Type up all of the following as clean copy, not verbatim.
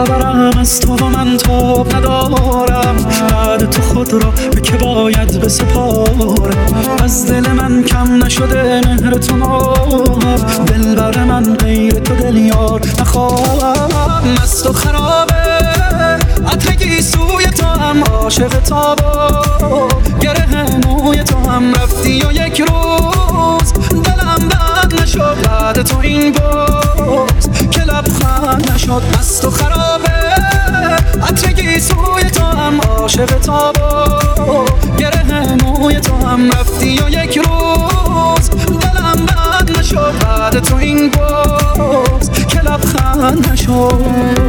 برم از تو و من تاب ندارم. بعد تو خود را به که باید بسپارم. از دل من کم نشده مهر تو ناب. دلبر من غیر تو دل یار نخواهم. مست و خرابه عطر سوی تو هم عاشق تابا. گره موی تو هم رفتی و یک روز دلم بند نشد بعد تو این باز که لبخند نشد. مست و خرابه عطر سوی تو هم عاشق تابا. گره موی تو هم رفتی و یک روز دلم بند نشد بعد تو این باز که لبخند نشد.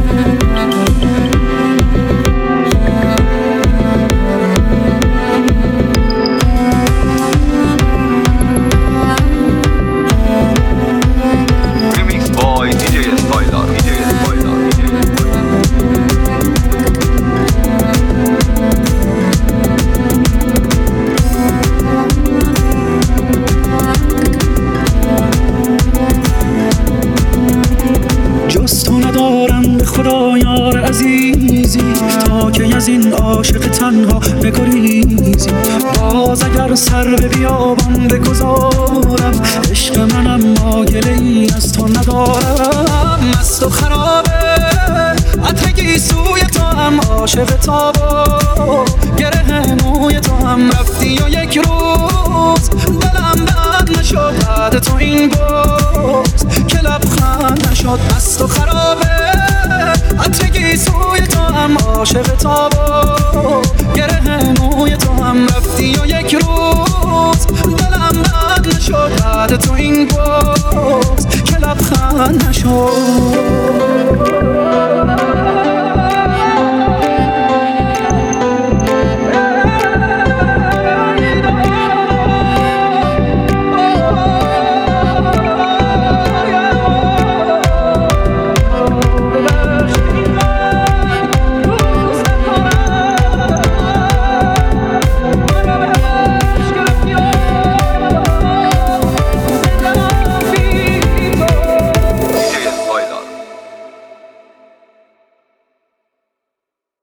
ندارم به خدا یار عزیزی تا که از این عاشق تنها بگریزی. باز اگر سر به بیابان بگذارم عشق منم ما گله‌ای از تو ندارم. مست و خرابه عطر سوی تو هم عاشق تابا. گره موی تو هم رفتی و یک روز دلم بند نشد بعد تو این باز که لبخند نشد. مست و خرابه عطر سوی تو هم عاشق تابا. گره موی تو هم رفتی و یک روز دلم بند نشد بعد تو این باز که لبخند نشد.